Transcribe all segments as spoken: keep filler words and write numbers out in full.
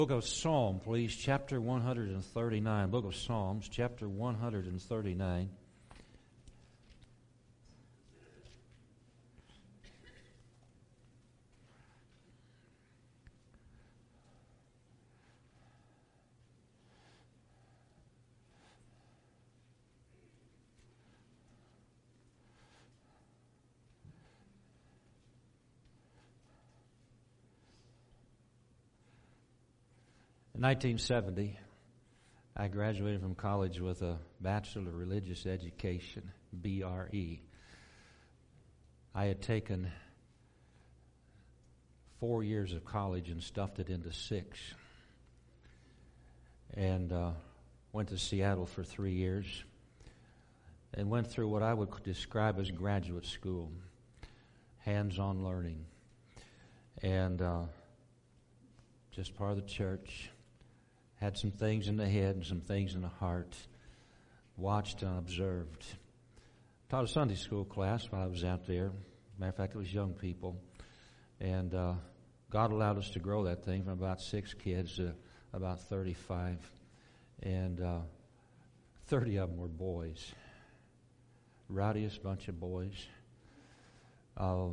Book of Psalms, please, chapter one hundred thirty-nine. Book of Psalms, chapter one hundred thirty-nine. In nineteen seventy, I graduated from college with a Bachelor of Religious Education, B R E. I had taken four years of college and stuffed it into six. And uh, went to Seattle for three years and went through what I would describe as graduate school, hands-on learning, and uh, just part of the church. Had some things in the head and some things in the heart. Watched and observed. Taught a Sunday school class while I was out there. Matter of fact, it was young people. And uh, God allowed us to grow that thing from about six kids to about thirty-five. And uh, thirty of them were boys. Rowdiest bunch of boys. Uh,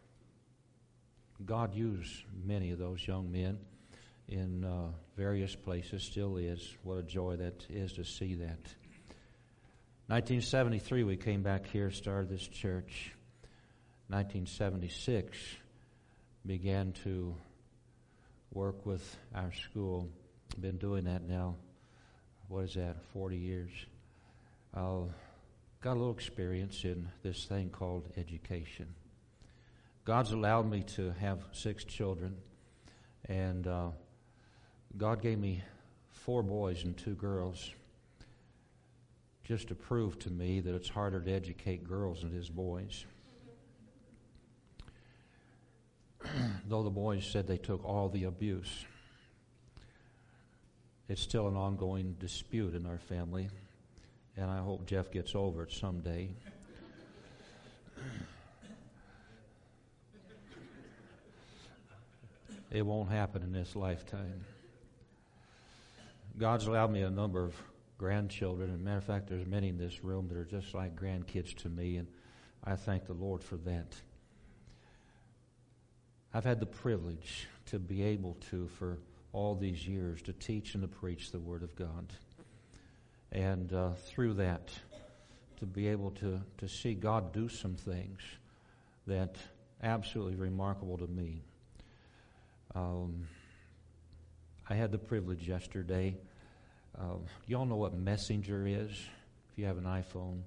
God used many of those young men in uh, various places, still is. What a joy that is to see that. nineteen seventy-three, we came back here, started this church. nineteen seventy-six, began to work with our school. Been doing that now, what is that, forty years. Uh, got a little experience in this thing called education. God's allowed me to have six children, and uh, God gave me four boys and two girls just to prove to me that it's harder to educate girls than it is boys. Though the boys said they took all the abuse, it's still an ongoing dispute in our family, and I hope Jeff gets over it someday. It won't happen in this lifetime. God's allowed me a number of grandchildren. As a matter of fact, there's many in this room that are just like grandkids to me, and I thank the Lord for that. I've had the privilege to be able to, for all these years, to teach and to preach the Word of God. And uh, through that, to be able to, to see God do some things that absolutely remarkable to me. Um, I had the privilege yesterday. Uh, you all know what Messenger is, if you have an iPhone.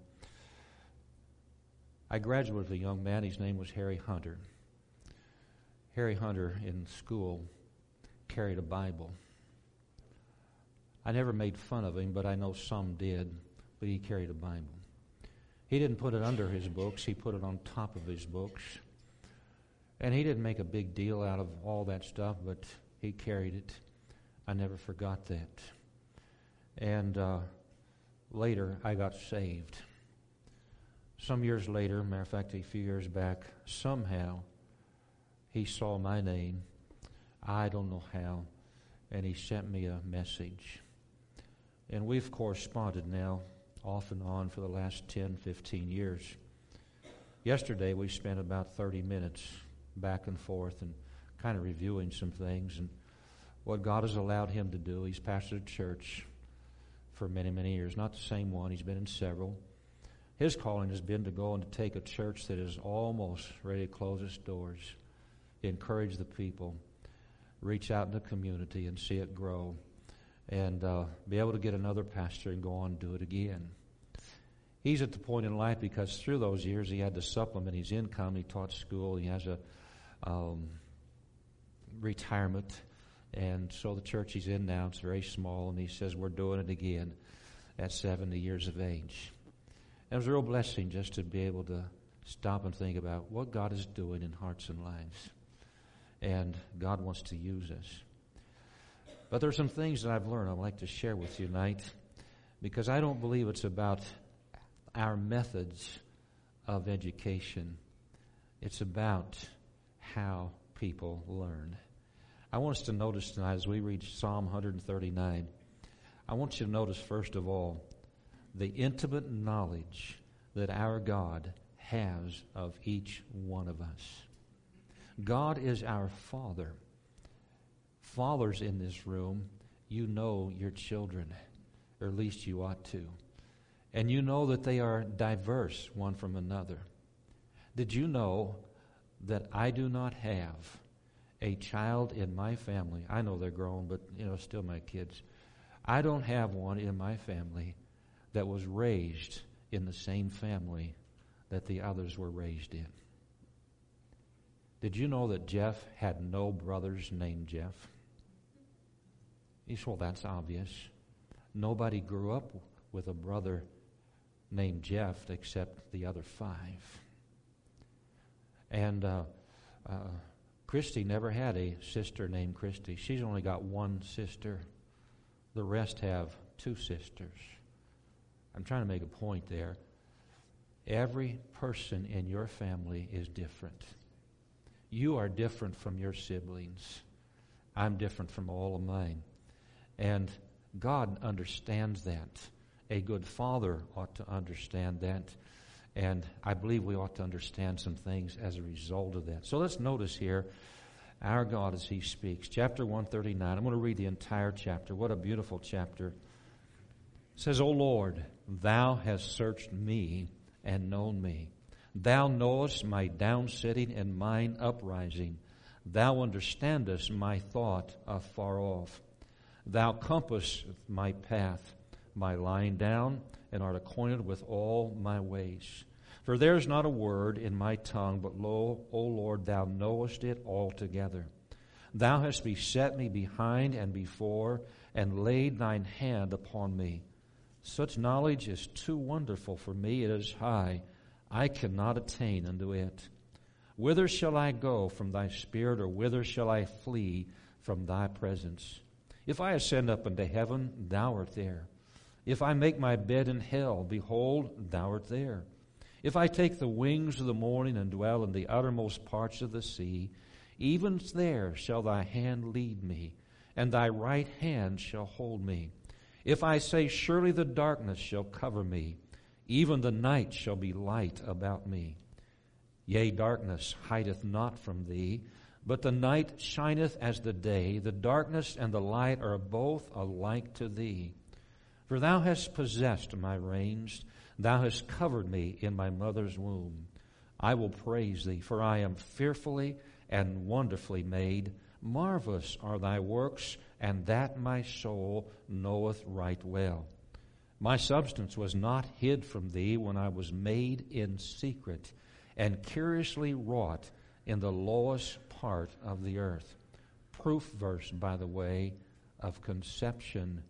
I graduated with a young man. His name was Harry Hunter. Harry Hunter in school carried a Bible. I never made fun of him, but I know some did, but he carried a Bible. He didn't put it under his books. He put it on top of his books. And he didn't make a big deal out of all that stuff, but he carried it. I never forgot that. And uh, later, I got saved. Some years later, matter of fact, a few years back, somehow he saw my name. I don't know how. And he sent me a message. And we've corresponded now off and on for the last ten, fifteen years. Yesterday, we spent about thirty minutes back and forth and kind of reviewing some things and what God has allowed him to do. He's pastored a church for many, many years. Not the same one. He's been in several. His calling has been to go and to take a church that is almost ready to close its doors, encourage the people, reach out in the community and see it grow, and uh, be able to get another pastor and go on and do it again. He's at the point in life because through those years he had to supplement his income. He taught school. He has a um, retirement. And so the church he's in now, it's very small, and he says, we're doing it again at seventy years of age. And it was a real blessing just to be able to stop and think about what God is doing in hearts and lives. And God wants to use us. But there are some things that I've learned I'd like to share with you tonight, because I don't believe it's about our methods of education. It's about how people learn. I want us to notice tonight as we read Psalm one thirty-nine, I want you to notice first of all the intimate knowledge that our God has of each one of us. God is our Father. Fathers in this room, you know your children, or at least you ought to. And you know that they are diverse one from another. Did you know that I do not have a child in my family? I know they're grown, but you know, still my kids. I don't have one in my family that was raised in the same family that the others were raised in. Did you know that Jeff had no brothers named Jeff? You say, well, that's obvious. Nobody grew up with a brother named Jeff except the other five. And uh, uh, Christy never had a sister named Christy. She's only got one sister. The rest have two sisters. I'm trying to make a point there. Every person in your family is different. You are different from your siblings. I'm different from all of mine. And God understands that. A good father ought to understand that. And I believe we ought to understand some things as a result of that. So let's notice here our God as He speaks. Chapter one thirty-nine. I'm going to read the entire chapter. What a beautiful chapter. It says, O Lord, Thou hast searched me and known me. Thou knowest my downsitting and mine uprising. Thou understandest my thought afar off. Thou compassest my path, my lying down, and art acquainted with all my ways. For there is not a word in my tongue, but lo, O Lord, Thou knowest it altogether. Thou hast beset me behind and before, and laid Thine hand upon me. Such knowledge is too wonderful for me. It is high. I cannot attain unto it. Whither shall I go from Thy Spirit, or whither shall I flee from Thy presence? If I ascend up into heaven, Thou art there. If I make my bed in hell, behold, Thou art there. If I take the wings of the morning and dwell in the uttermost parts of the sea, even there shall Thy hand lead me, and Thy right hand shall hold me. If I say, surely the darkness shall cover me, even the night shall be light about me. Yea, darkness hideth not from Thee, but the night shineth as the day. The darkness and the light are both alike to Thee. For Thou hast possessed my reins. Thou hast covered me in my mother's womb. I will praise Thee, for I am fearfully and wonderfully made. Marvelous are Thy works, and that my soul knoweth right well. My substance was not hid from Thee when I was made in secret, and curiously wrought in the lowest part of the earth. Proof verse, by the way, of conception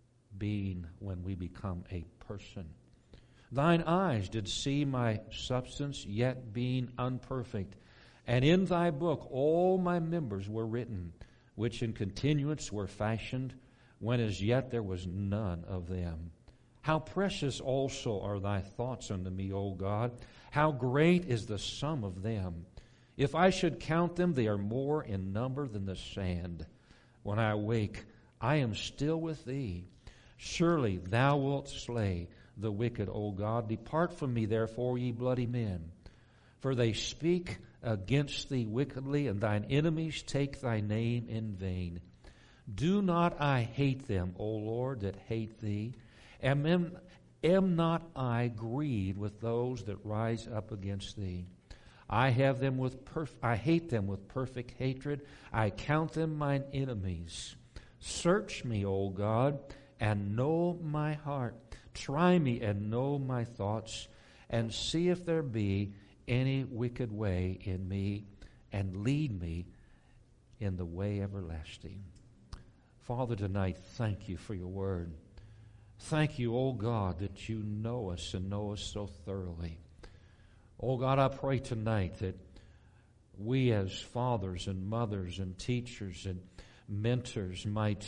being when we become a person. Thine eyes did see my substance, yet being unperfect. And in Thy book all my members were written, which in continuance were fashioned, when as yet there was none of them. How precious also are Thy thoughts unto me, O God! How great is the sum of them! If I should count them, they are more in number than the sand. When I awake, I am still with Thee. Surely Thou wilt slay the wicked, O God. Depart from me, therefore, ye bloody men. For they speak against Thee wickedly, and Thine enemies take Thy name in vain. Do not I hate them, O Lord, that hate Thee? Am, am, am not I grieved with those that rise up against Thee? I have them with perf- I hate them with perfect hatred. I count them mine enemies. Search me, O God, and know my heart. Try me and know my thoughts, and see if there be any wicked way in me, and lead me in the way everlasting. Father, tonight, thank You for Your word. Thank You, O God, that You know us and know us so thoroughly. Oh God, I pray tonight that we as fathers and mothers and teachers and mentors might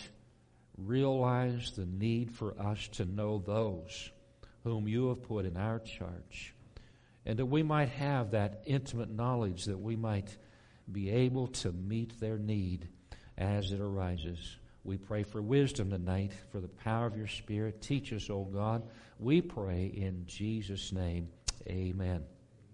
realize the need for us to know those whom You have put in our charge, and that we might have that intimate knowledge that we might be able to meet their need as it arises. We pray for wisdom tonight, for the power of your Spirit. Teach us, O God. We pray in Jesus' name. Amen.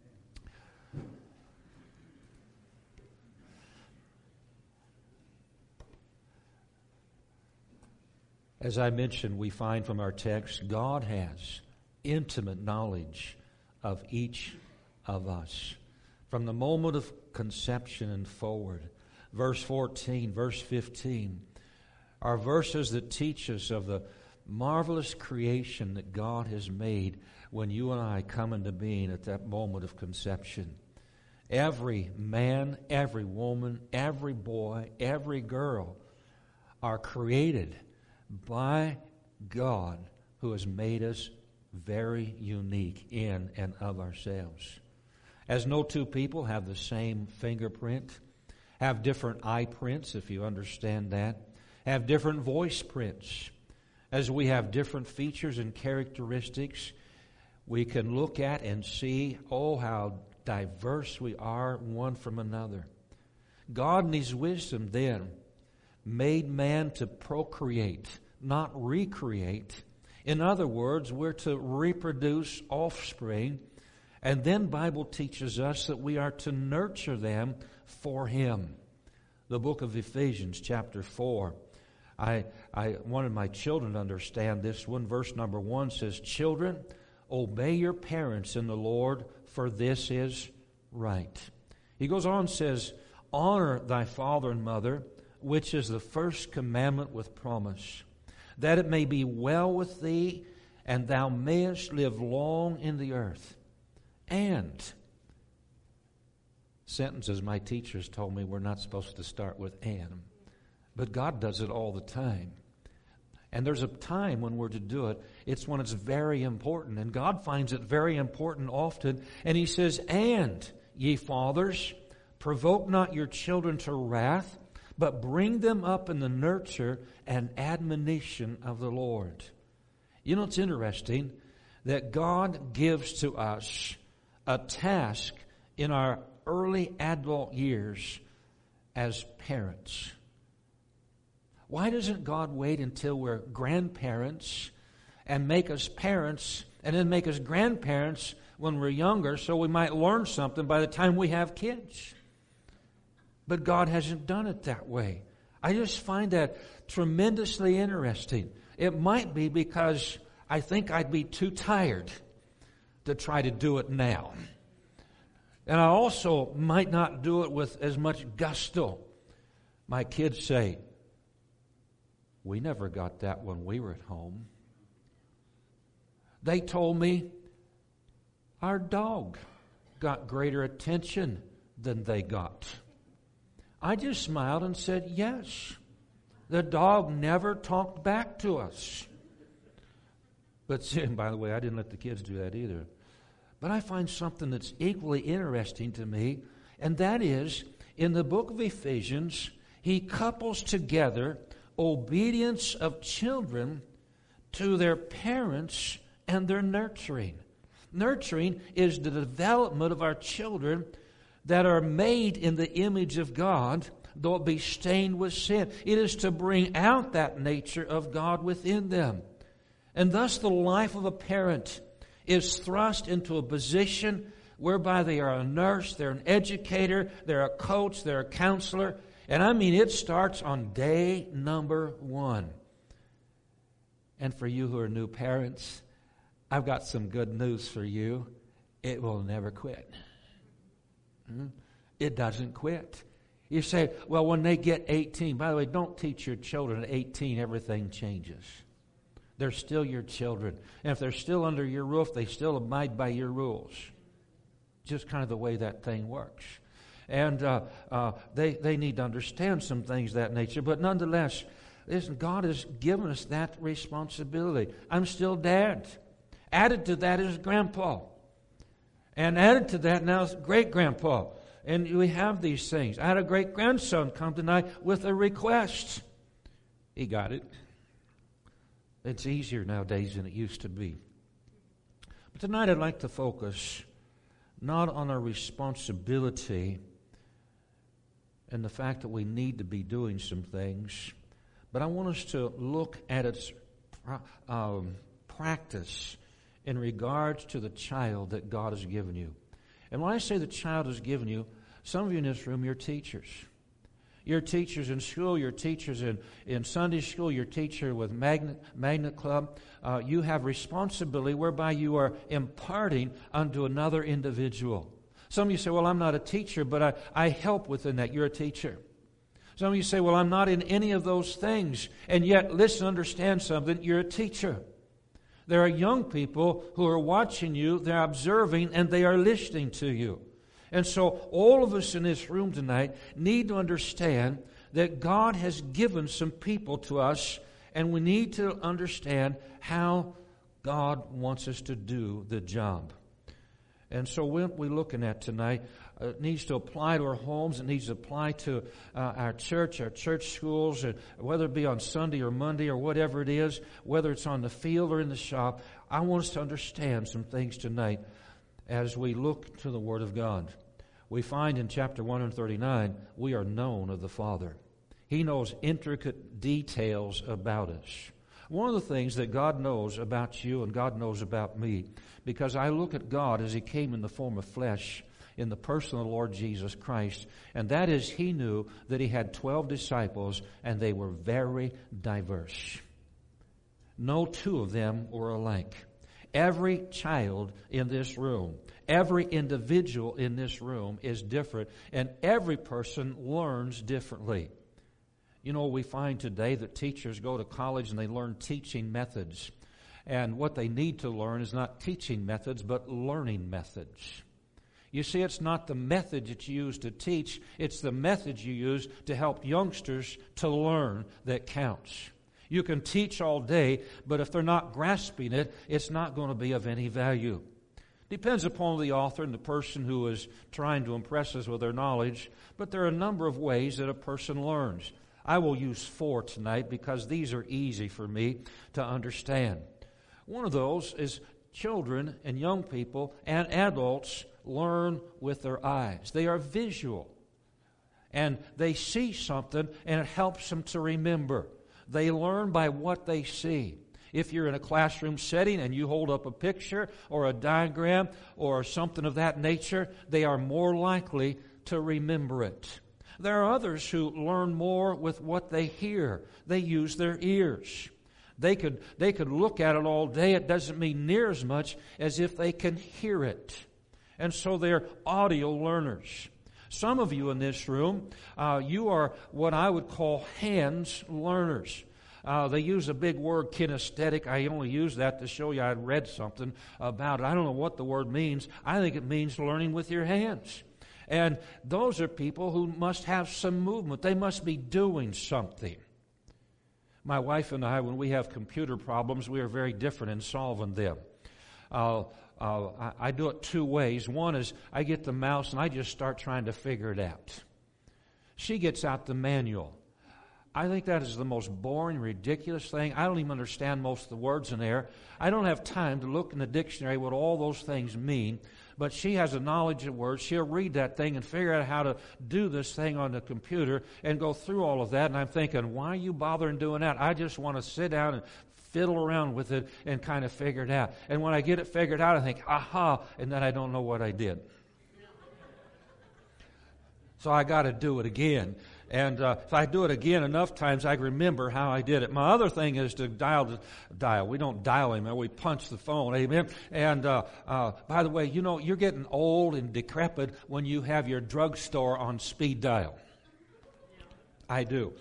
As I mentioned, we find from our text, God has intimate knowledge of each of us. From the moment of conception and forward. Verse fourteen, verse fifteen are verses that teach us of the marvelous creation that God has made when you and I come into being at that moment of conception. Every man, every woman, every boy, every girl are created by God, who has made us very unique in and of ourselves. As no two people have the same fingerprint, have different eye prints, if you understand that, have different voice prints, as we have different features and characteristics, we can look at and see, oh, how diverse we are one from another. God in His wisdom then made man to procreate, not recreate. In other words, we're to reproduce offspring, and then Bible teaches us that we are to nurture them for Him. The book of Ephesians chapter four. I, I wanted my children to understand this one. Verse number one says, "Children, obey your parents in the Lord, for this is right." He goes on and says, "Honor thy father and mother, which is the first commandment with promise, that it may be well with thee, and thou mayest live long in the earth." And sentences my teachers told me we're not supposed to start with "and," but God does it all the time. And there's a time when we're to do it. It's when it's very important. And God finds it very important often. And He says, "And, ye fathers, provoke not your children to wrath, but bring them up in the nurture and admonition of the Lord." You know, it's interesting that God gives to us a task in our early adult years as parents. Why doesn't God wait until we're grandparents and make us parents and then make us grandparents when we're younger so we might learn something by the time we have kids? But God hasn't done it that way. I just find that tremendously interesting. It might be because I think I'd be too tired to try to do it now. And I also might not do it with as much gusto. My kids say, "We never got that when we were at home." They told me our dog got greater attention than they got. I just smiled and said, "Yes, the dog never talked back to us." But by the way, I didn't let the kids do that either. But I find something that's equally interesting to me, and that is, in the book of Ephesians, he couples together obedience of children to their parents and their nurturing. Nurturing is the development of our children that are made in the image of God, though it be stained with sin. It is to bring out that nature of God within them. And thus the life of a parent is thrust into a position whereby they are a nurse, they're an educator, they're a coach, they're a counselor. And I mean, it starts on day number one. And for you who are new parents, I've got some good news for you. It will never quit. It doesn't quit. You say, well, when they get eighteen, by the way, don't teach your children at eighteen everything changes. They're still your children. And if they're still under your roof, they still abide by your rules. Just kind of the way that thing works. And uh, uh, they, they need to understand some things of that nature. But nonetheless, listen, God has given us that responsibility. I'm still dad. Added to that is grandpa. And added to that now is great-grandpa. And we have these things. I had a great-grandson come tonight with a request. He got it. It's easier nowadays than it used to be. But tonight I'd like to focus not on our responsibility and the fact that we need to be doing some things. But I want us to look at its um, practice in regards to the child that God has given you. And when I say the child has given you, some of you in this room, you're teachers. You're teachers in school, you're teachers in, in Sunday school, you're teacher with Magnet, Magnet Club. Uh, you have responsibility whereby you are imparting unto another individual. Some of you say, well, I'm not a teacher, but I, I help within that. You're a teacher. Some of you say, well, I'm not in any of those things. And yet, listen, understand something. You're a teacher. There are young people who are watching you, they're observing, and they are listening to you. And so all of us in this room tonight need to understand that God has given some people to us, and we need to understand how God wants us to do the job. And so what we're looking at tonight uh, needs to apply to our homes. It needs to apply to uh, our church, our church schools, and whether it be on Sunday or Monday or whatever it is, whether it's on the field or in the shop. I want us to understand some things tonight as we look to the Word of God. We find in chapter one thirty-nine, we are known of the Father. He knows intricate details about us. One of the things that God knows about you and God knows about me, because I look at God as He came in the form of flesh in the person of the Lord Jesus Christ, and that is He knew that He had twelve disciples and they were very diverse. No two of them were alike. Every child in this room, every individual in this room is different, and every person learns differently. You know, we find today that teachers go to college and they learn teaching methods. And what they need to learn is not teaching methods, but learning methods. You see, it's not the method that you use to teach, it's the method you use to help youngsters to learn that counts. You can teach all day, but if they're not grasping it, it's not going to be of any value. Depends upon the author and the person who is trying to impress us with their knowledge, but there are a number of ways that a person learns. I will use four tonight because these are easy for me to understand. One of those is children and young people and adults learn with their eyes. They are visual, and they see something, and it helps them to remember. They learn by what they see. If you're in a classroom setting and you hold up a picture or a diagram or something of that nature, they are more likely to remember it. There are others who learn more with what they hear. They use their ears. They could, they could look at it all day. It doesn't mean near as much as if they can hear it. And so they're audio learners. Some of you in this room, uh, you are what I would call hands learners. Uh, they use a big word, kinesthetic. I only use that to show you I read something about it. I don't know what the word means. I think it means learning with your hands. And those are people who must have some movement. They must be doing something. My wife and I, when we have computer problems, we are very different in solving them. Uh, uh, I, I do it two ways. One is I get the mouse and I just start trying to figure it out. She gets out the manual. I think that is the most boring, ridiculous thing. I don't even understand most of the words in there. I don't have time to look in the dictionary what all those things mean. But she has a knowledge of words. She'll read that thing and figure out how to do this thing on the computer and go through all of that. And I'm thinking, why are you bothering doing that? I just want to sit down and fiddle around with it and kind of figure it out. And when I get it figured out, I think, aha, and then I don't know what I did. So I got to do it again. And uh, if I do it again enough times, I remember how I did it. My other thing is to dial, dial. We don't dial him, we punch the phone, amen? And uh, uh, by the way, you know, you're getting old and decrepit when you have your drugstore on speed dial. I do.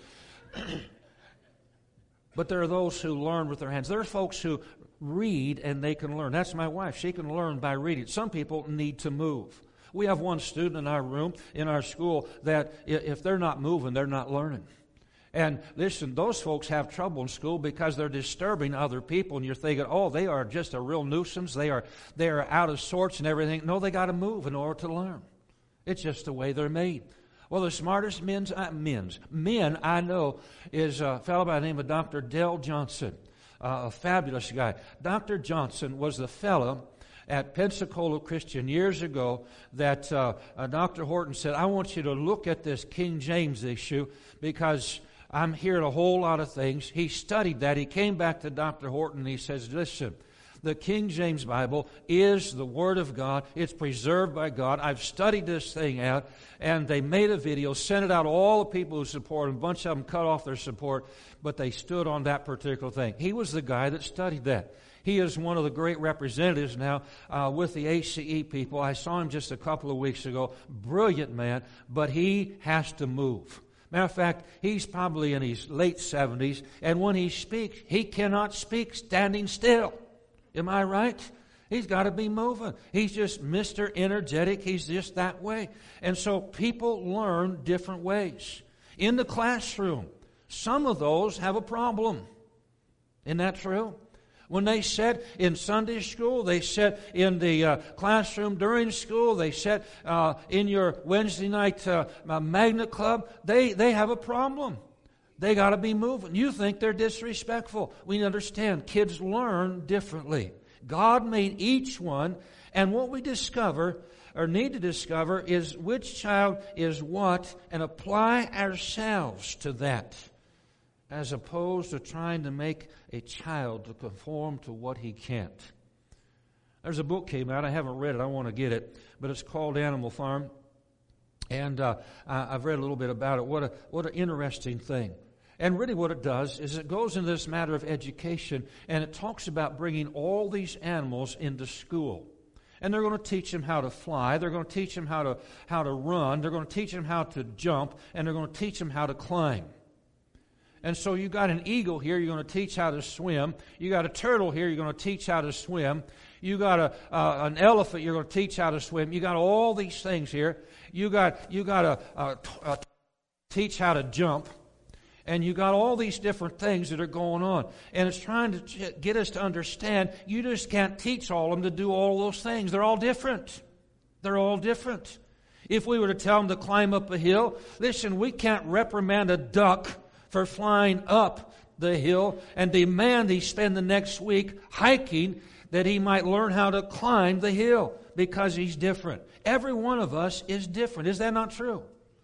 But there are those who learn with their hands. There are folks who read and they can learn. That's my wife. She can learn by reading. Some people need to move. We have one student in our room, in our school, that if they're not moving, they're not learning. And listen, those folks have trouble in school because they're disturbing other people, and you're thinking, oh, they are just a real nuisance. They are they are out of sorts and everything. No, they got to move in order to learn. It's just the way they're made. Well, the smartest men's, uh, men's, men I know is a fellow by the name of Doctor Dell Johnson, uh, a fabulous guy. Doctor Johnson was the fellow at Pensacola Christian years ago that uh, uh, Doctor Horton said, I want you to look at this King James issue because I'm hearing a whole lot of things. He studied that. He came back to Doctor Horton and he says, listen, the King James Bible is the Word of God. It's preserved by God. I've studied this thing out, and they made a video, sent it out to all the people who support him. A bunch of them cut off their support, but they stood on that particular thing. He was the guy that studied that. He is one of the great representatives now uh, with the A C E people. I saw him just a couple of weeks ago. Brilliant man, but he has to move. Matter of fact, he's probably in his late seventies, and when he speaks, he cannot speak standing still. Am I right? He's got to be moving. He's just Mister Energetic. He's just that way. And so people learn different ways. In the classroom, some of those have a problem. Isn't that true? When they sat in Sunday school, they sat in the uh, classroom during school, they sat uh, in your Wednesday night uh, uh, magnet club, they, they have a problem. They got to be moving. You think they're disrespectful. We understand kids learn differently. God made each one, and what we discover or need to discover is which child is what and apply ourselves to that, as opposed to trying to make a child to conform to what he can't. There's a book came out. I haven't read it. I want to get it. But it's called Animal Farm. And uh, I've read a little bit about it. What a what an interesting thing. And really what it does is it goes into this matter of education, and it talks about bringing all these animals into school. And they're going to teach them how to fly. They're going to teach them how to, how to run. They're going to teach them how to jump. And they're going to teach them how to climb. And so you got an eagle here, you're going to teach how to swim. You got a turtle here, you're going to teach how to swim. You got a uh, an elephant, you're going to teach how to swim. You got all these things here. You got you got a, a, a teach how to jump, and you got all these different things that are going on. And it's trying to get us to understand you just can't teach all of them to do all those things. They're all different. They're all different. If we were to tell them to climb up a hill, listen, we can't reprimand a duck for flying up the hill and demand he spend the next week hiking that he might learn how to climb the hill because he's different. Every one of us is different. Is that not true?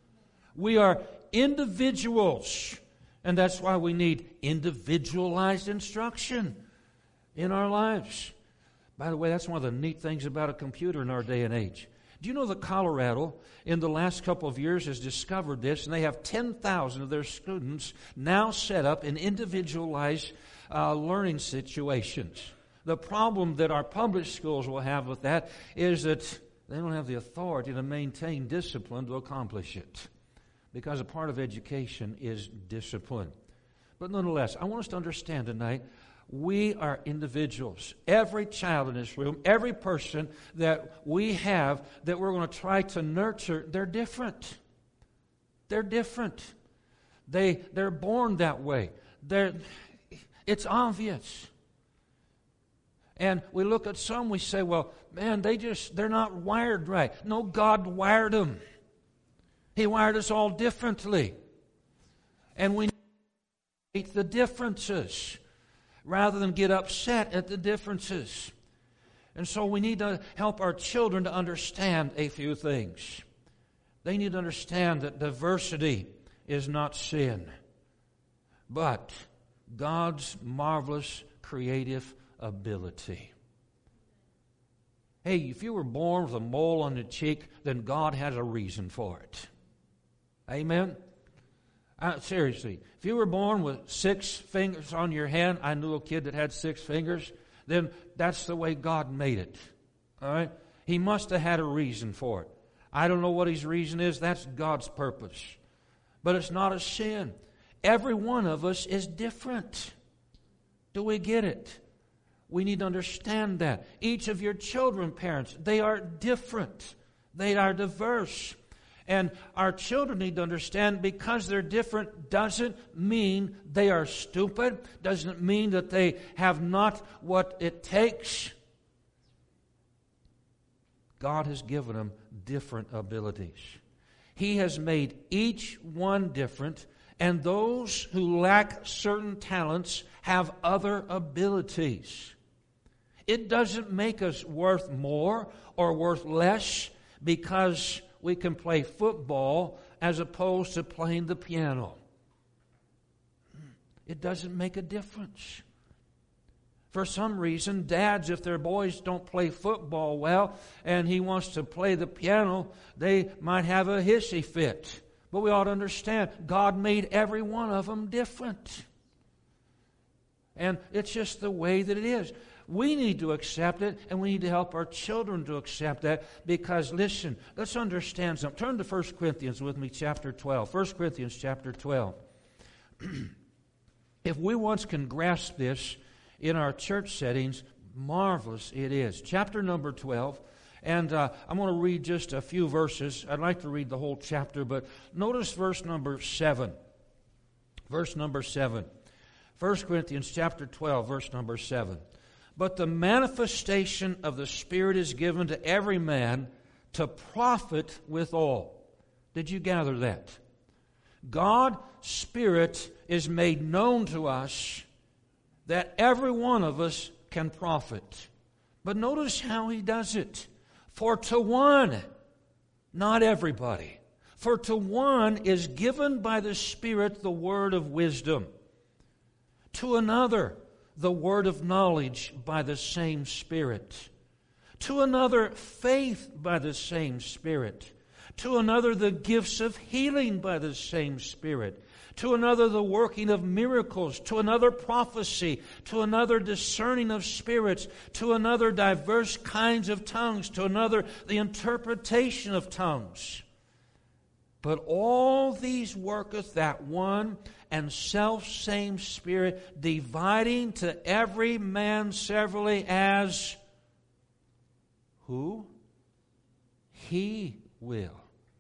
We are individuals, and that's why we need individualized instruction in our lives. By the way, that's one of the neat things about a computer in our day and age. Do you know that Colorado, in the last couple of years, has discovered this, and they have ten thousand of their students now set up in individualized uh, learning situations. The problem that our public schools will have with that is that they don't have the authority to maintain discipline to accomplish it, because a part of education is discipline. But nonetheless, I want us to understand tonight, we are individuals. Every child in this room, every person that we have that we're going to try to nurture, they're different. They're different. They, they're born that way. They're, it's obvious. And we look at some, we say, well, man, they just, they're not wired right. No, God wired them. He wired us all differently. And we need the differences rather than get upset at the differences. And so we need to help our children to understand a few things. They need to understand that diversity is not sin, but God's marvelous creative ability. Hey, if you were born with a mole on the cheek, then God has a reason for it. Amen? Uh, seriously, if you were born with six fingers on your hand, I knew a kid that had six fingers, then that's the way God made it. All right? He must have had a reason for it. I don't know what his reason is. That's God's purpose. But it's not a sin. Every one of us is different. Do we get it? We need to understand that. Each of your children, parents, they are different. They are diverse. And our children need to understand because they're different doesn't mean they are stupid, doesn't mean that they have not what it takes. God has given them different abilities. He has made each one different, and those who lack certain talents have other abilities. It doesn't make us worth more or worth less because we can play football as opposed to playing the piano. It doesn't make a difference. For some reason, dads, if their boys don't play football well and he wants to play the piano, they might have a hissy fit. But we ought to understand, God made every one of them different. And it's just the way that it is. We need to accept it, and we need to help our children to accept that, because, listen, let's understand something. Turn to First Corinthians with me, chapter twelve. First Corinthians chapter twelve. If we once can grasp this in our church settings, marvelous it is. Chapter number twelve, and uh, I'm going to read just a few verses. I'd like to read the whole chapter, but notice verse number seven. Verse number seven. First Corinthians chapter twelve, verse number seven. But the manifestation of the Spirit is given to every man to profit withal. Did you gather that? God's Spirit is made known to us that every one of us can profit. But notice how he does it. For to one, not everybody, for to one is given by the Spirit the word of wisdom. To another, the word of knowledge by the same Spirit. To another, faith by the same Spirit. To another, the gifts of healing by the same Spirit. To another, the working of miracles. To another, prophecy. To another, discerning of spirits. To another, diverse kinds of tongues. To another, the interpretation of tongues. But all these worketh that one and self-same Spirit, dividing to every man severally as who? He will.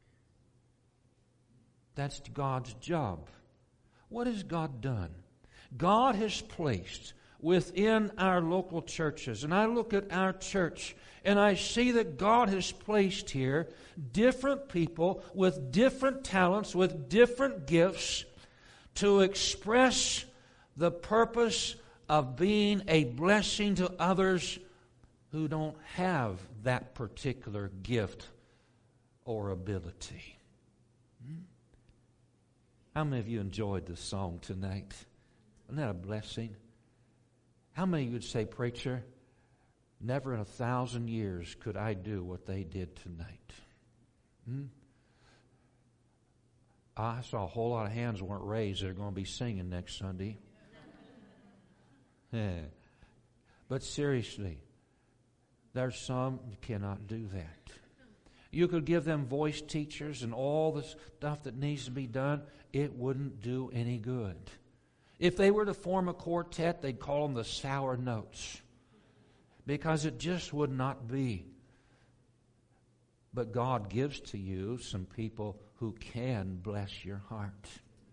That's God's job. What has God done? God has placed within our local churches, and I look at our church, and I see that God has placed here different people with different talents, with different gifts, to express the purpose of being a blessing to others who don't have that particular gift or ability. Hmm? How many of you enjoyed the song tonight? Isn't that a blessing? How many of you would say, preacher, never in a thousand years could I do what they did tonight? Hmm? I saw a whole lot of hands weren't raised that are going to be singing next Sunday. Yeah. But seriously, there's some you cannot do that. You could give them voice teachers and all the stuff that needs to be done. It wouldn't do any good. If they were to form a quartet, they'd call them the Sour Notes, because it just would not be. But God gives to you some people who can bless your heart.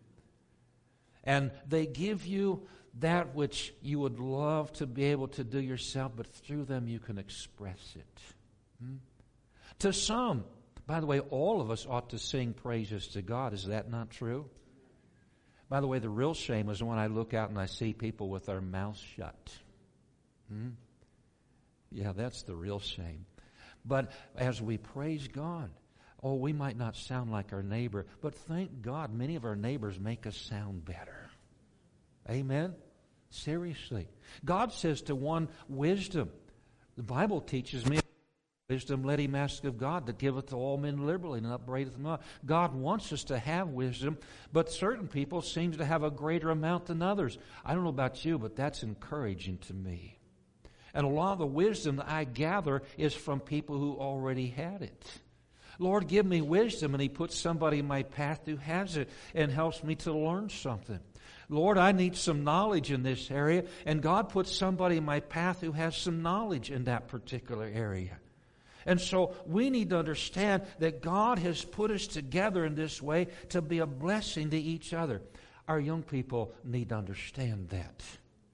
And they give you that which you would love to be able to do yourself, but through them you can express it. Hmm? To some, by the way, all of us ought to sing praises to God. Is that not true? By the way, the real shame is when I look out and I see people with their mouths shut. Hmm? Yeah, that's the real shame. But as we praise God, oh, we might not sound like our neighbor, but thank God many of our neighbors make us sound better. Amen? Seriously. God says to one, wisdom. The Bible teaches me, wisdom let him ask of God, that giveth to all men liberally and upbraideth them not. God wants us to have wisdom, but certain people seem to have a greater amount than others. I don't know about you, but that's encouraging to me. And a lot of the wisdom that I gather is from people who already had it. Lord, give me wisdom, and he puts somebody in my path who has it and helps me to learn something. Lord, I need some knowledge in this area, and God puts somebody in my path who has some knowledge in that particular area. And so we need to understand that God has put us together in this way to be a blessing to each other. Our young people need to understand that.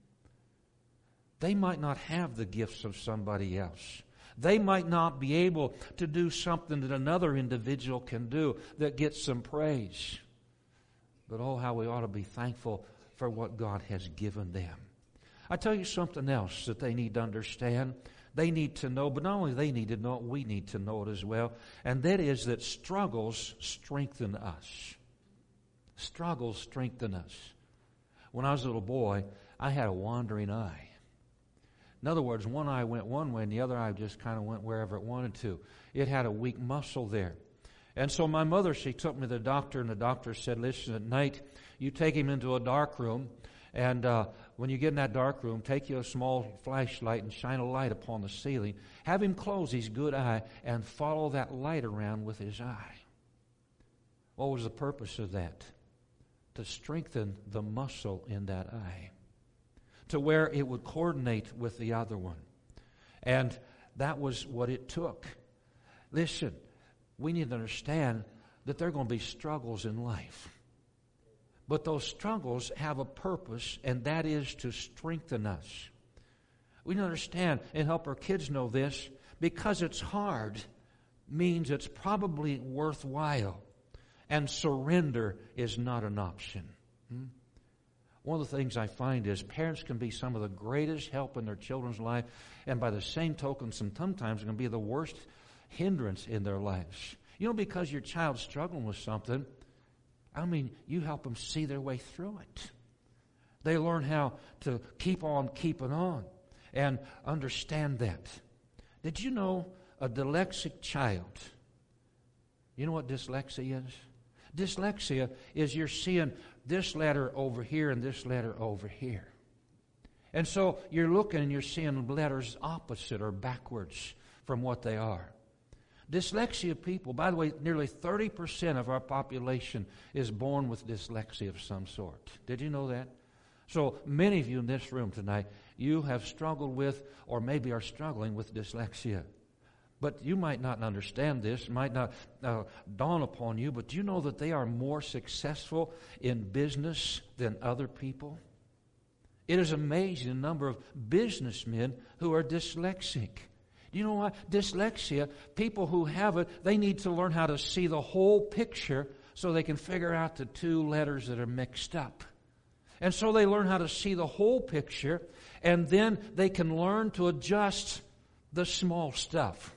They might not have the gifts of somebody else. They might not be able to do something that another individual can do that gets some praise. But oh, how we ought to be thankful for what God has given them. I tell you something else that they need to understand. They need to know, but not only they need to know it, we need to know it as well. And that is that struggles strengthen us. Struggles strengthen us. When I was a little boy, I had a wandering eye. In other words, one eye went one way and the other eye just kind of went wherever it wanted to. It had a weak muscle there. And so my mother, she took me to the doctor, and the doctor said, listen, at night, you take him into a dark room, and uh, when you get in that dark room, take you a small flashlight and shine a light upon the ceiling. Have him close his good eye and follow that light around with his eye. What was the purpose of that? To strengthen the muscle in that eye, to where it would coordinate with the other one. And that was what it took. Listen, we need to understand that there are going to be struggles in life. But those struggles have a purpose, and that is to strengthen us. We need to understand and help our kids know this. Because it's hard means it's probably worthwhile. And surrender is not an option. Hmm? One of the things I find is parents can be some of the greatest help in their children's life, and by the same token, sometimes it can be the worst hindrance in their lives. You know, because your child's struggling with something, I mean, you help them see their way through it. They learn how to keep on keeping on and understand that. Did you know a dyslexic child? You know what dyslexia is? Dyslexia is you're seeing this letter over here and this letter over here. And so you're looking and you're seeing letters opposite or backwards from what they are. Dyslexia people, by the way, nearly thirty percent of our population is born with dyslexia of some sort. Did you know that? So many of you in this room tonight, you have struggled with or maybe are struggling with dyslexia. But you might not understand this, might not uh, dawn upon you, but do you know that they are more successful in business than other people? It is amazing the number of businessmen who are dyslexic. Do you know why? Dyslexia, people who have it, they need to learn how to see the whole picture so they can figure out the two letters that are mixed up. And so they learn how to see the whole picture, and then they can learn to adjust the small stuff.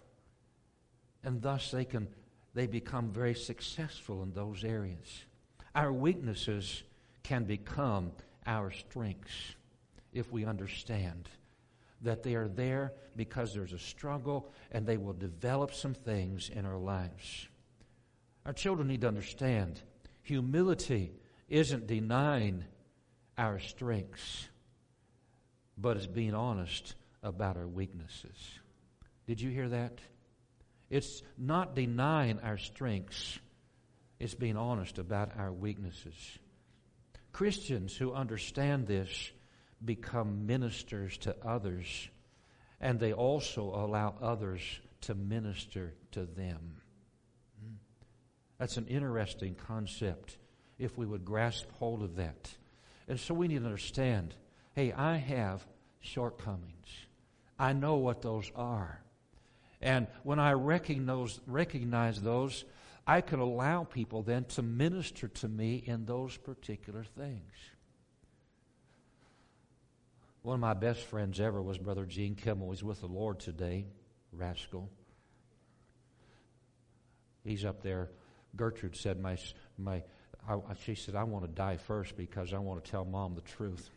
And thus they can they become very successful in those areas. Our weaknesses can become our strengths if we understand that they are there because there's a struggle, and they will develop some things in our lives. Our children need to understand humility isn't denying our strengths, but it's being honest about our weaknesses. Did you hear that? It's not denying our strengths. It's being honest about our weaknesses. Christians who understand this become ministers to others, and they also allow others to minister to them. That's an interesting concept if we would grasp hold of that. And so we need to understand, hey, I have shortcomings. I know what those are. And when I recognize, recognize those, I can allow people then to minister to me in those particular things. One of my best friends ever was Brother Gene Kimmel. He's with the Lord today, rascal. He's up there. Gertrude said, "My, my," I, she said, "I want to die first because I want to tell Mom the truth."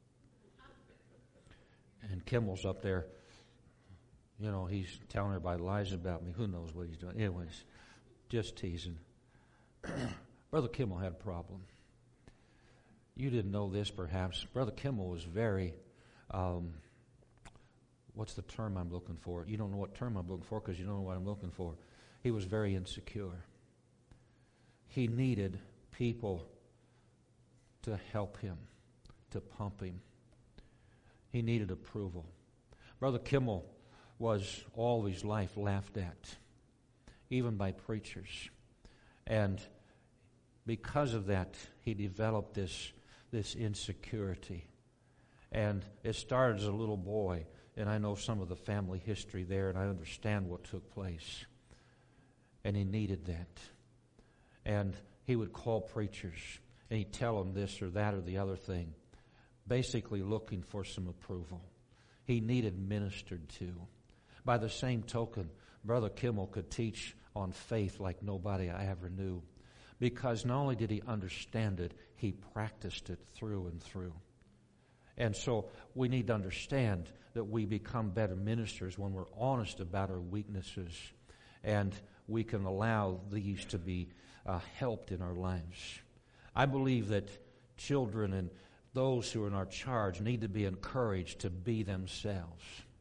And Kimmel's up there. You know, he's telling everybody lies about me. Who knows what he's doing? Anyways, just teasing. Brother Kimmel had a problem. You didn't know this, perhaps. Brother Kimmel was very, um, what's the term I'm looking for? You don't know what term I'm looking for because you don't know what I'm looking for. He was very insecure. He needed people to help him, to pump him. He needed approval. Brother Kimmel was all his life laughed at, even by preachers. And because of that, he developed this, this insecurity. And it started as a little boy, and I know some of the family history there, and I understand what took place. And he needed that. And he would call preachers, and he'd tell them this or that or the other thing. basically looking for some approval. He needed ministered to. By the same token, Brother Kimmel could teach on faith like nobody I ever knew, because not only did he understand it, he practiced it through and through. And so we need to understand that we become better ministers when we're honest about our weaknesses, and we can allow these to be uh, helped in our lives. I believe that children and those who are in our charge need to be encouraged to be themselves.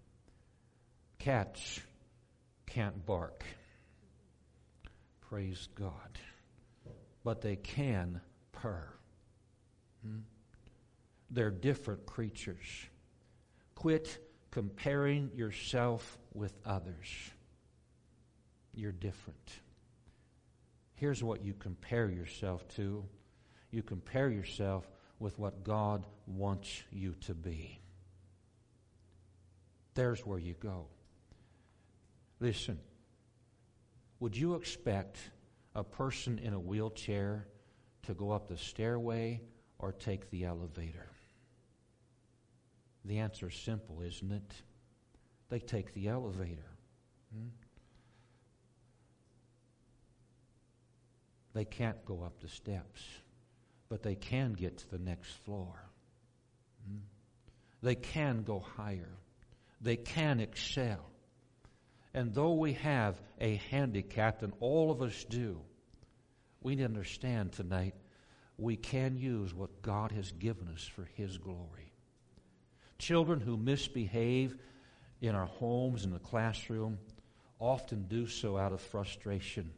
Cats can't bark. Praise God. But they can purr. Hmm? They're different creatures. Quit comparing yourself with others. You're different. Here's what you compare yourself to. You compare yourself with what God wants you to be. There's where you go. Listen, would you expect a person in a wheelchair to go up the stairway or take the elevator? The answer is simple, isn't it? They take the elevator. Hmm? They can't go up the steps, but they can get to the next floor. Hmm? They can go higher. They can excel. And though we have a handicap, and all of us do, we need to understand tonight we can use what God has given us for His glory. Children who misbehave in our homes, in the classroom, often do so out of frustration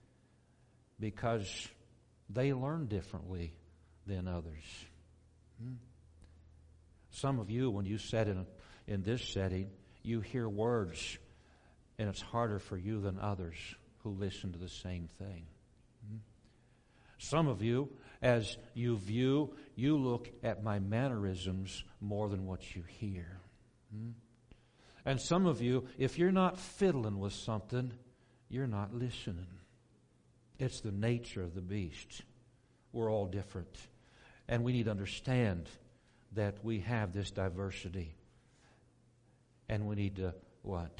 because they learn differently than others. Hmm? Some of you, when you sit in, in this setting, you hear words, and it's harder for you than others who listen to the same thing. Hmm? Some of you, as you view, you look at my mannerisms more than what you hear. Hmm? And some of you, if you're not fiddling with something, you're not listening. It's the nature of the beast. We're all different. And we need to understand that we have this diversity. And we need to, what?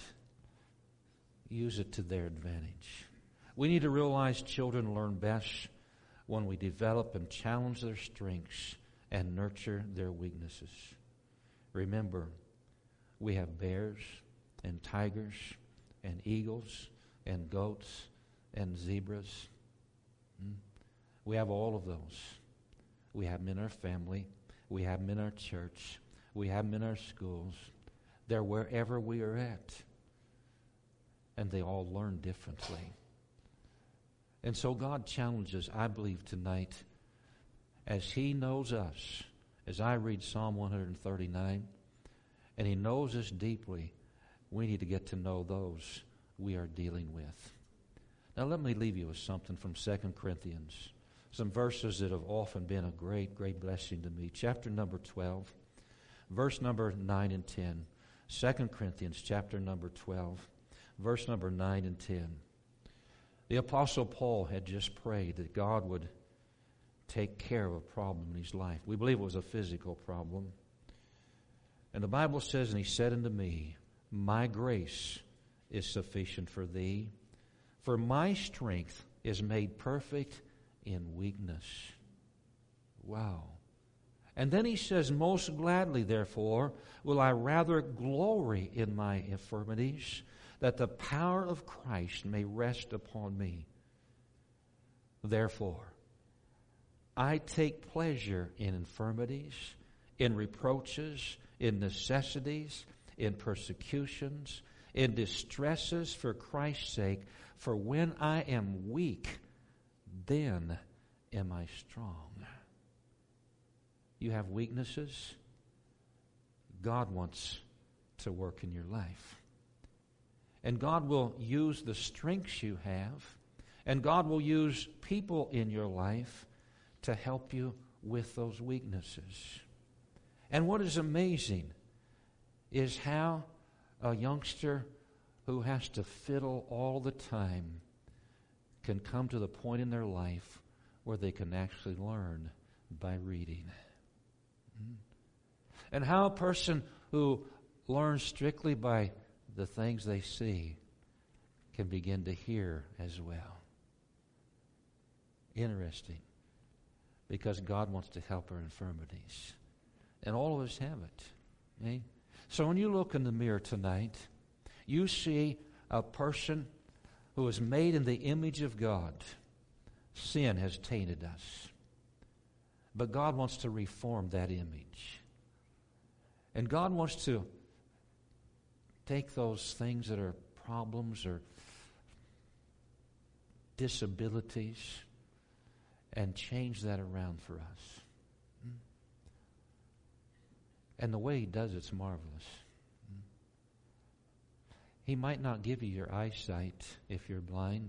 Use it to their advantage. We need to realize children learn best when we develop and challenge their strengths and nurture their weaknesses. Remember, we have bears and tigers and eagles and goats and zebras. Hmm? We have all of those. We have them in our family. We have them in our church. We have them in our schools. They're wherever we are at. And they all learn differently. And so God challenges, I believe, tonight, as He knows us, as I read Psalm one thirty-nine, and He knows us deeply, we need to get to know those we are dealing with. Now let me leave you with something from Second Corinthians, some verses that have often been a great, great blessing to me. Chapter number twelve, verse number nine and ten. Second Corinthians chapter number twelve, verse number nine and ten. The Apostle Paul had just prayed that God would take care of a problem in his life. We believe it was a physical problem. And the Bible says, and he said unto me, my grace is sufficient for thee, for my strength is made perfect in weakness. Wow. And then he says, most gladly, therefore, will I rather glory in my infirmities, that the power of Christ may rest upon me. Therefore, I take pleasure in infirmities, in reproaches, in necessities, in persecutions, in distresses for Christ's sake. For when I am weak, then am I strong. You have weaknesses. God wants to work in your life. And God will use the strengths you have, and God will use people in your life to help you with those weaknesses. And what is amazing is how a youngster who has to fiddle all the time can come to the point in their life where they can actually learn by reading. And how a person who learns strictly by the things they see can begin to hear as well. Interesting. Because God wants to help our infirmities. And all of us have it. Eh? So when you look in the mirror tonight, you see a person who is made in the image of God. Sin has tainted us. But God wants to reform that image. And God wants to take those things that are problems or disabilities and change that around for us. And the way He does it's marvelous. He might not give you your eyesight if you're blind,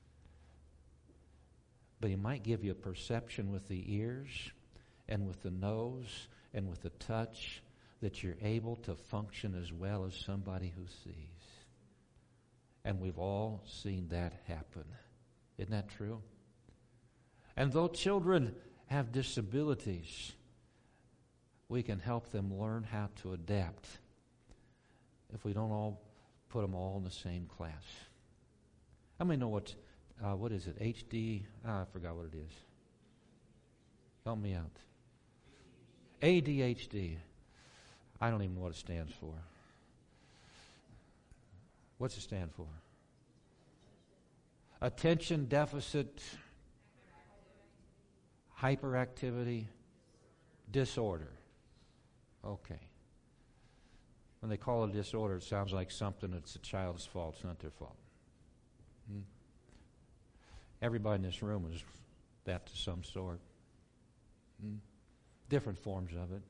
but He might give you a perception with the ears and with the nose and with the touch that you're able to function as well as somebody who sees. And we've all seen that happen. Isn't that true? And though children have disabilities, we can help them learn how to adapt if we don't all put them all in the same class. How many know what, uh, what is it, H D? Ah, I forgot what it is. Help me out. A D H D. I don't even know what it stands for. What's it stand for? Attention deficit, hyperactivity, disorder. Okay. When they call it a disorder, it sounds like something that's a child's fault. It's not their fault. Hmm? Everybody in this room is that to some sort. Hmm? Different forms of it.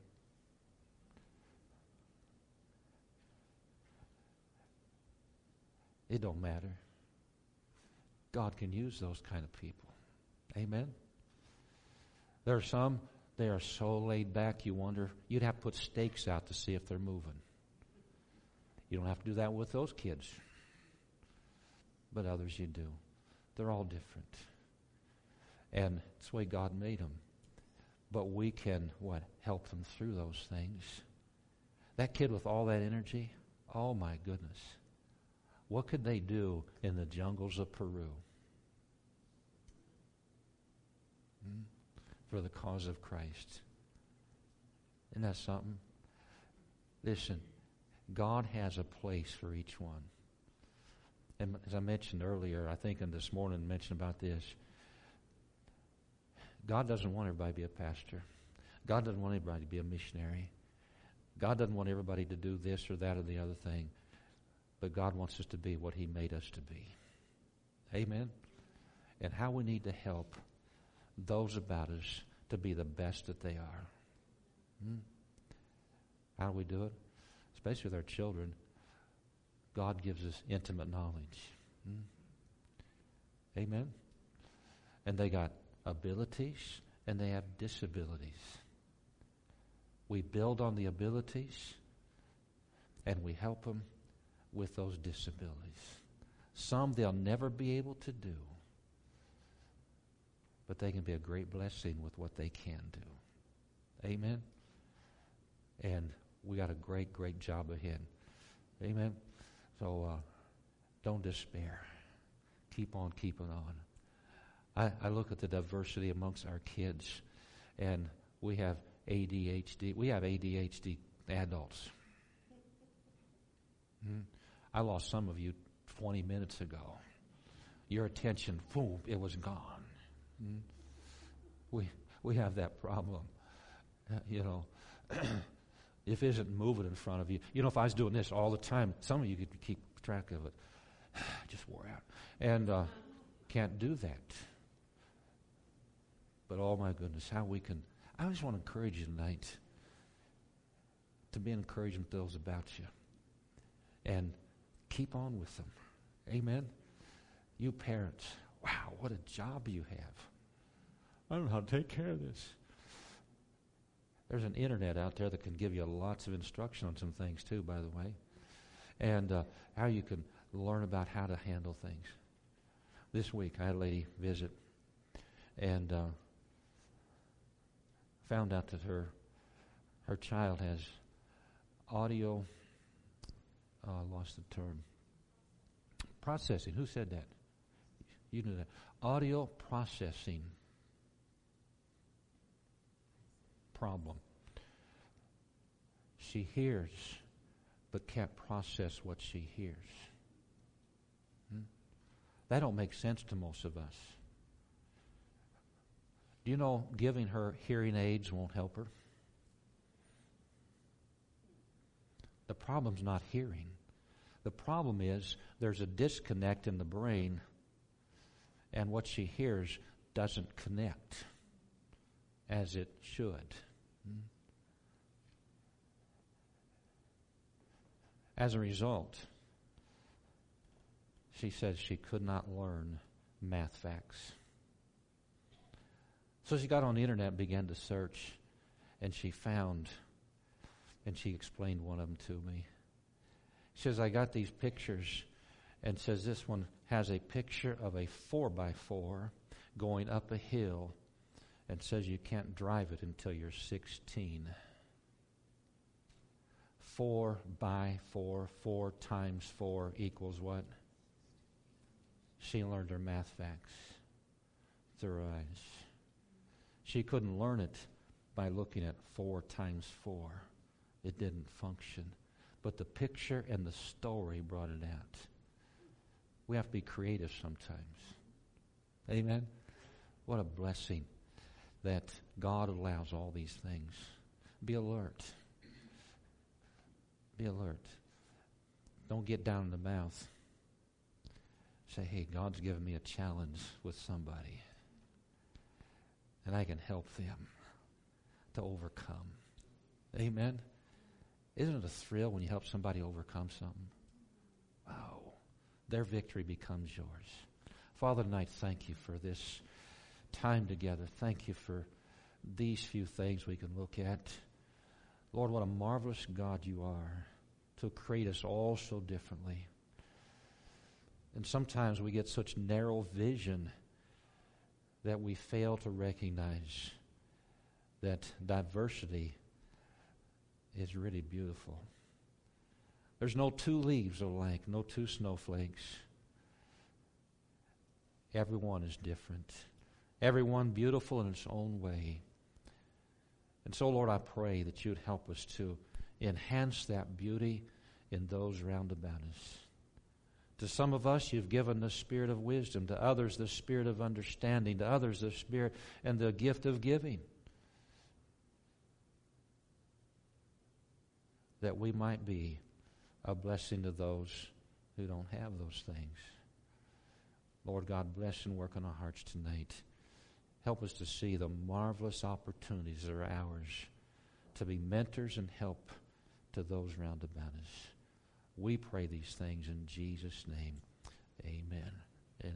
It don't matter. God can use those kind of people. Amen? There are some, they are so laid back, you wonder, you'd have to put stakes out to see if they're moving. You don't have to do that with those kids. But others you do. They're all different. And it's the way God made them. But we can, what, help them through those things. That kid with all that energy, oh my goodness. What could they do in the jungles of Peru? Hmm? For the cause of Christ. Isn't that something? Listen, God has a place for each one. And as I mentioned earlier, I think in this morning I mentioned about this. God doesn't want everybody to be a pastor. God doesn't want everybody to be a missionary. God doesn't want everybody to do this or that or the other thing. But God wants us to be what He made us to be. Amen? And how we need to help those about us to be the best that they are. Hmm? How do we do it? Especially with our children. God gives us intimate knowledge. Hmm? Amen? And they got abilities and they have disabilities. We build on the abilities and we help them with those disabilities. Some they'll never be able to do, but they can be a great blessing with what they can do. Amen? And we got a great, great job ahead. Amen? So uh, don't despair. Keep on keeping on. I, I look at the diversity amongst our kids, and we have A D H D. We have A D H D adults. Hmm? I lost some of you twenty minutes ago. Your attention, boom, it was gone. Hmm? We we have that problem. Uh, you know, if it isn't moving in front of you. You know, if I was doing this all the time, some of you could keep track of it. Just wore out. And uh, can't do that. But oh my goodness, how we can, I just want to encourage you tonight to be an encouragement to those about you. And keep on with them. Amen? You parents, wow, what a job you have. I don't know how to take care of this. There's an internet out there that can give you lots of instruction on some things too, by the way. And uh, how you can learn about how to handle things. This week I had a lady visit and uh, found out that her Her child has audio, uh, I lost the term, processing. Who said that? You knew that. Audio processing problem. She hears, but can't process what she hears. Hmm? That don't make sense to most of us. Do you know giving her hearing aids won't help her? The problem's not hearing. The problem is there's a disconnect in the brain, and what she hears doesn't connect as it should. As a result, she says she could not learn math facts. So she got on the internet and began to search, and she found, and she explained one of them to me. She says, I got these pictures, and says this one has a picture of a four by four going up a hill, and says you can't drive it until you're sixteen. Four by four, four times four equals what? She learned her math facts through her eyes. She couldn't learn it by looking at four times four. It didn't function. But the picture and the story brought it out. We have to be creative sometimes. Amen? What a blessing that God allows all these things. Be alert. Be alert. Don't get down in the mouth. Say, hey, God's given me a challenge with somebody, and I can help them to overcome. Amen? Isn't it a thrill when you help somebody overcome something? Wow. Their victory becomes yours. Father, tonight, thank you for this time together. Thank you for these few things we can look at. Lord, what a marvelous God you are to create us all so differently. And sometimes we get such narrow vision that we fail to recognize that diversity is really beautiful. There's no two leaves alike, no two snowflakes. Everyone is different. Everyone beautiful in its own way. And so, Lord, I pray that you would help us to enhance that beauty in those round about us. To some of us, you've given the spirit of wisdom. To others, the spirit of understanding. To others, the spirit and the gift of giving. That we might be a blessing to those who don't have those things. Lord God, bless and work on our hearts tonight. Help us to see the marvelous opportunities that are ours to be mentors and help to those round about us. We pray these things in Jesus' name. Amen.